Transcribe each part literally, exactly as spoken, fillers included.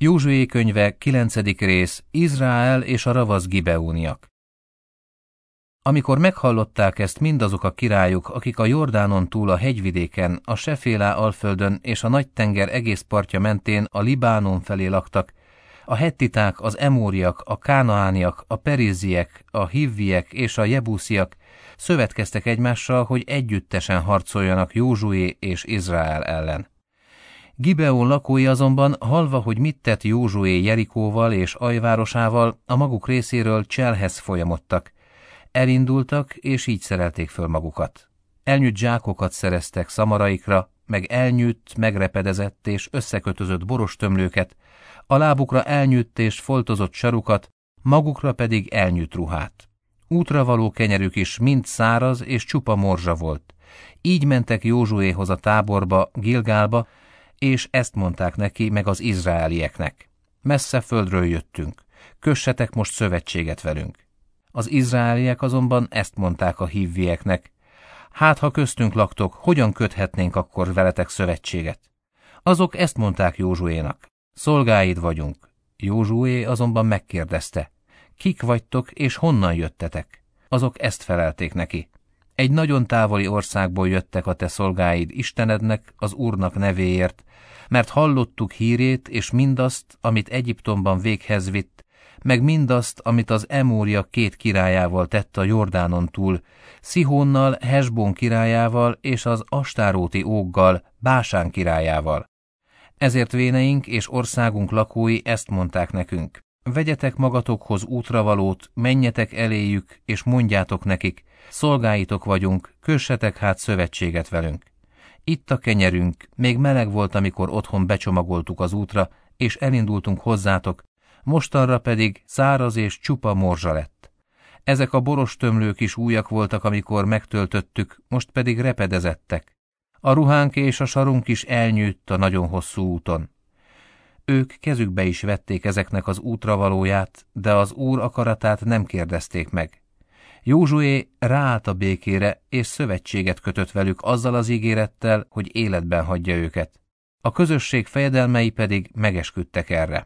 Józsué könyve, kilencedik rész, Izrael és a ravasz gibeóniak. Amikor meghallották ezt mindazok a királyok, akik a Jordánon túl a hegyvidéken, a Sefélá alföldön és a Nagy-tenger egész partja mentén a Libánon felé laktak, a hettiták, az emóriak, a kánaániak, a perizziek, a hivviek és a jebusziak szövetkeztek egymással, hogy együttesen harcoljanak Józsué és Izrael ellen. Gibeón lakói azonban, hallva, hogy mit tett Józsué Jerikóval és Ajvárosával, a maguk részéről cselhez folyamodtak. Elindultak, és így szerelték föl magukat. Elnyűtt zsákokat szereztek szamaraikra, meg elnyűtt, megrepedezett és összekötözött borostömlőket, a lábukra elnyűtt és foltozott sarukat, magukra pedig elnyűtt ruhát. Útra való kenyerük is mind száraz és csupa morzsa volt. Így mentek Józsuéhoz a táborba, Gilgálba, és ezt mondták neki meg az izraelieknek. Messze földről jöttünk, kössetek most szövetséget velünk. Az izraeliek azonban ezt mondták a hívvieknek. Hát, ha köztünk laktok, hogyan köthetnénk akkor veletek szövetséget? Azok ezt mondták Józsuénak. Szolgáid vagyunk. Józsué azonban megkérdezte. Kik vagytok és honnan jöttetek? Azok ezt felelték neki. Egy nagyon távoli országból jöttek a te szolgáid Istenednek, az Úrnak nevéért, mert hallottuk hírét és mindazt, amit Egyiptomban véghez vitt, meg mindazt, amit az Emória két királyával tett a Jordánon túl, Szihónnal, Hesbón királyával és az Astáróti óggal, Básán királyával. Ezért véneink és országunk lakói ezt mondták nekünk. Vegyetek magatokhoz útravalót, menjetek eléjük, és mondjátok nekik, szolgáitok vagyunk, kössetek hát szövetséget velünk. Itt a kenyerünk, még meleg volt, amikor otthon becsomagoltuk az útra, és elindultunk hozzátok, mostanra pedig száraz és csupa morzsa lett. Ezek a borostömlők is újak voltak, amikor megtöltöttük, most pedig repedezettek. A ruhánk és a sarunk is elnyűtt a nagyon hosszú úton. Ők kezükbe is vették ezeknek az útravalóját, de az Úr akaratát nem kérdezték meg. Józsué ráállt a békére, és szövetséget kötött velük azzal az ígérettel, hogy életben hagyja őket. A közösség fejedelmei pedig megesküdtek erre.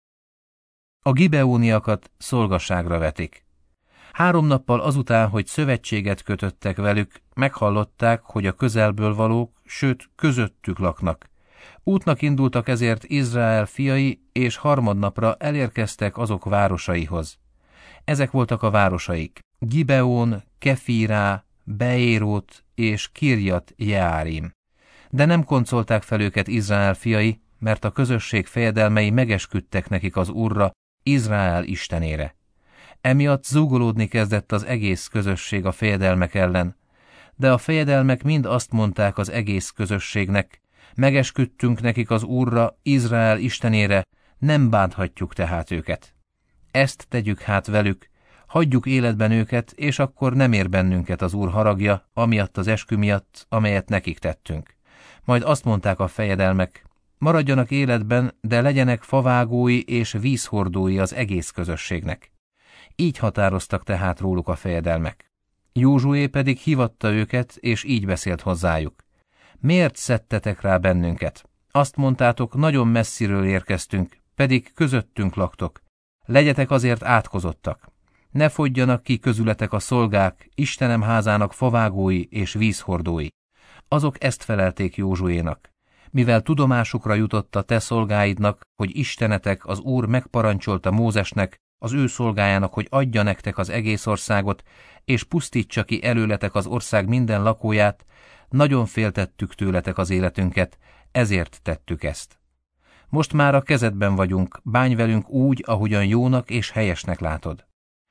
A gibeóniakat szolgasságra vetik. Három nappal azután, hogy szövetséget kötöttek velük, meghallották, hogy a közelből valók, sőt közöttük laknak. Útnak indultak ezért Izrael fiai, és harmadnapra elérkeztek azok városaihoz. Ezek voltak a városaik: Gibeón, Kefírá, Beérót és Kirjat Jeárim. De nem koncolták fel őket Izrael fiai, mert a közösség fejedelmei megesküdtek nekik az Úrra, Izrael istenére. Emiatt zúgolódni kezdett az egész közösség a fejedelmek ellen, de a fejedelmek mind azt mondták az egész közösségnek: megesküdtünk nekik az Úrra, Izrael istenére, nem bánthatjuk tehát őket. Ezt tegyük hát velük, hagyjuk életben őket, és akkor nem ér bennünket az Úr haragja, amiatt az eskü miatt, amelyet nekik tettünk. Majd azt mondták a fejedelmek: maradjanak életben, de legyenek favágói és vízhordói az egész közösségnek. Így határoztak tehát róluk a fejedelmek. Józsué pedig hívatta őket, és így beszélt hozzájuk. Miért szedtetek rá bennünket? Azt mondtátok, nagyon messziről érkeztünk, pedig közöttünk laktok. Legyetek azért átkozottak. Ne fogyjanak ki közületek a szolgák, Istenem házának favágói és vízhordói. Azok ezt felelték Józsuénak. Mivel tudomásukra jutott a te szolgáidnak, hogy Istenetek, az Úr megparancsolta Mózesnek, az ő szolgájának, hogy adja nektek az egész országot, és pusztítsa ki előletek az ország minden lakóját, nagyon féltettük tőletek az életünket, ezért tettük ezt. Most már a kezedben vagyunk, bánj velünk úgy, ahogyan jónak és helyesnek látod.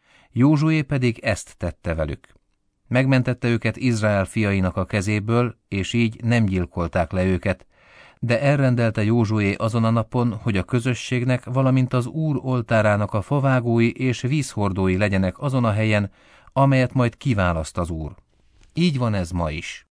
Józsué pedig ezt tette velük. Megmentette őket Izrael fiainak a kezéből, és így nem gyilkolták le őket, de elrendelte Józsué azon a napon, hogy a közösségnek, valamint az Úr oltárának a favágói és vízhordói legyenek azon a helyen, amelyet majd kiválaszt az Úr. Így van ez ma is.